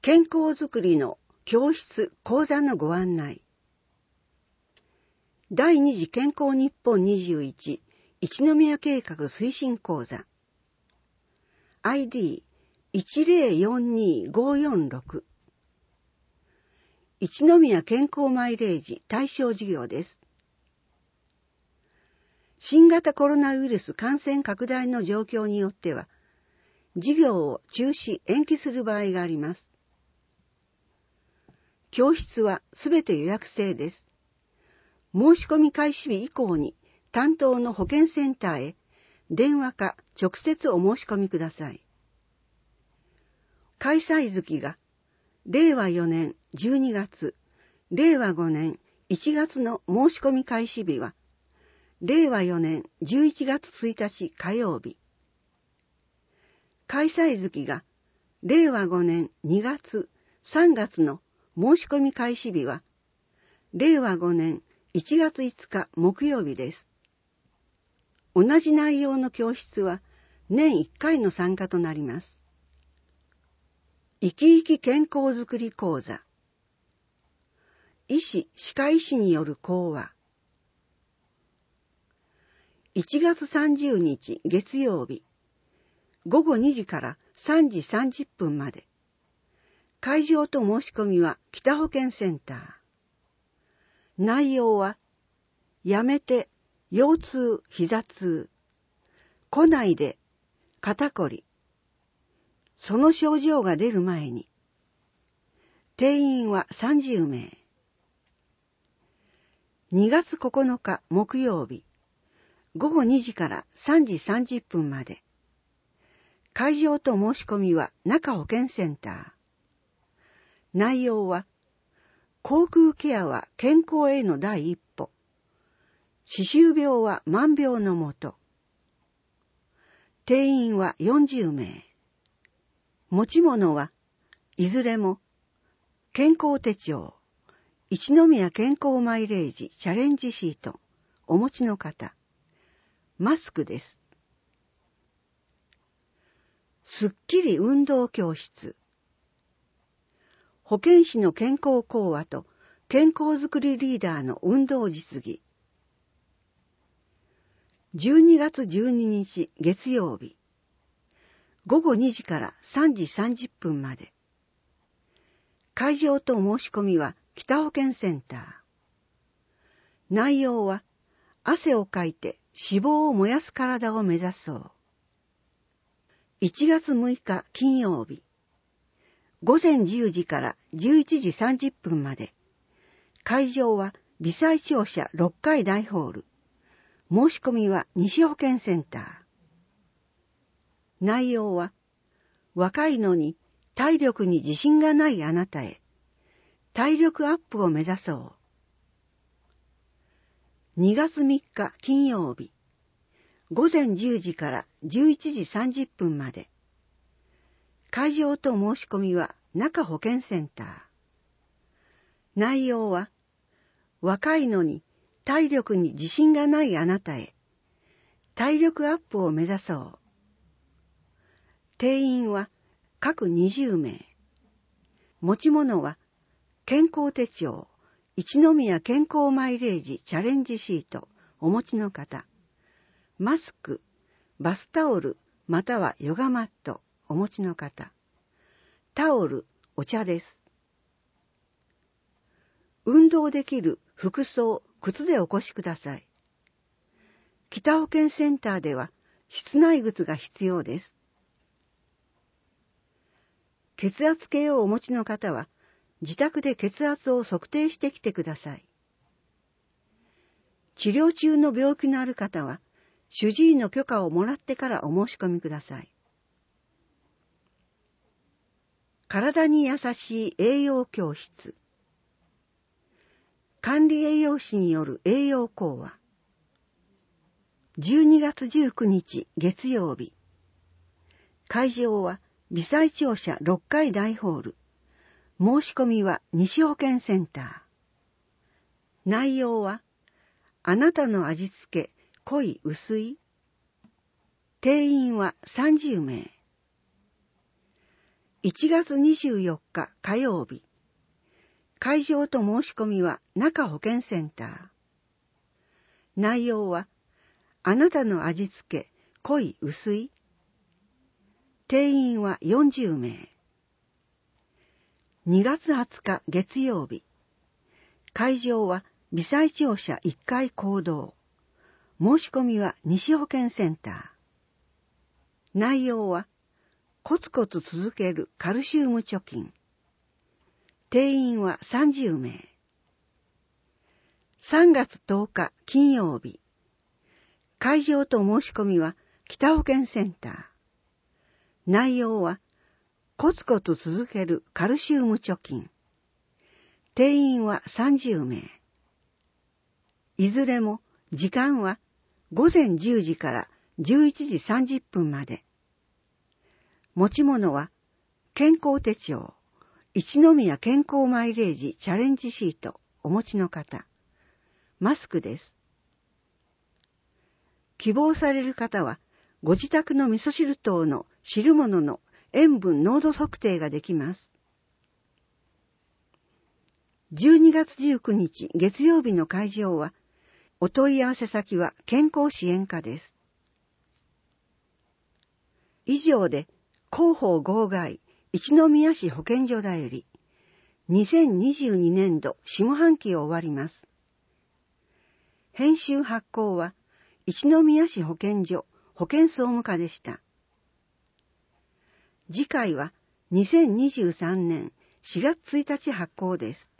健康づくりの教室講座のご案内。第二次健康日本21一宮計画推進講座 ID10425446 一宮健康マイレージ対象事業です。新型コロナウイルス感染拡大の状況によっては、事業を中止・延期する場合があります。教室はすべて予約制です。申し込み開始日以降に担当の保健センターへ電話か直接お申し込みください。開催月が令和4年12月、令和5年1月の申し込み開始日は、令和4年11月1日火曜日。開催月が令和5年2月、3月の申し込み開始日は、令和5年1月5日木曜日です。同じ内容の教室は年1回の参加となります。生き生き健康づくり講座。医師・歯科医師による講話。1月30日月曜日、午後2時から3時30分まで。会場と申し込みは北保健センター。内容は、やめて腰痛、膝痛、来ないで肩こり、その症状が出る前に。定員は30名。2月9日木曜日、午後2時から3時30分まで。会場と申し込みは中保健センター。内容は、口腔ケアは健康への第一歩。歯周病は万病のもと。定員は40名。持ち物はいずれも、健康手帳、一宮健康マイレージチャレンジシート、お持ちの方。マスクです。すっきり運動教室。保健師の健康講話と健康づくりリーダーの運動実技。12月12日月曜日。午後2時から3時30分まで。会場と申し込みは北保健センター。内容は、汗をかいて脂肪を燃やす体を目指そう。1月6日金曜日。午前10時から11時30分まで。会場は微細庁舎6階大ホール。申し込みは西保健センター。内容は、若いのに体力に自信がないあなたへ。体力アップを目指そう。2月3日金曜日。午前10時から11時30分まで。会場と申し込みは中保健センター。内容は、若いのに体力に自信がないあなたへ。体力アップを目指そう。定員は各20名。持ち物は、健康手帳、一宮健康マイレージチャレンジシート、お持ちの方。マスク、バスタオル、またはヨガマット、お持ちの方。タオル、お茶です。運動できる服装、靴でお越しください。北保健センターでは室内靴が必要です。血圧計をお持ちの方は、自宅で血圧を測定してきてください。治療中の病気のある方は、主治医の許可をもらってからお申し込みください。体に優しい栄養教室。管理栄養士による栄養講話。12月19日月曜日。会場は微細庁舎6階大ホール。申し込みは西保健センター。内容は、あなたの味付け、濃い薄い。定員は30名。 1月24日火曜日。会場と申し込みは中保健センター。内容は、あなたの味付け、濃い薄い。定員は40名。2月20日月曜日。会場は微細庁舎1階講堂。申し込みは西保健センター。内容は、コツコツ続けるカルシウム貯金。定員は30名。3月10日金曜日。会場と申し込みは北保健センター。内容は、コツコツ続けるカルシウム貯金。定員は30名。いずれも時間は午前10時から11時30分まで。持ち物は健康手帳、一宮健康マイレージチャレンジシートお持ちの方。マスクです。希望される方はご自宅の味噌汁等の汁物の塩分濃度測定ができます。12月19日月曜日の会場は、お問い合わせ先は健康支援課です。以上で、広報号外一宮市保健所だより、2022年度下半期を終わります。編集発行は、一宮市保健所保健総務課でした。次回は2023年4月1日発行です。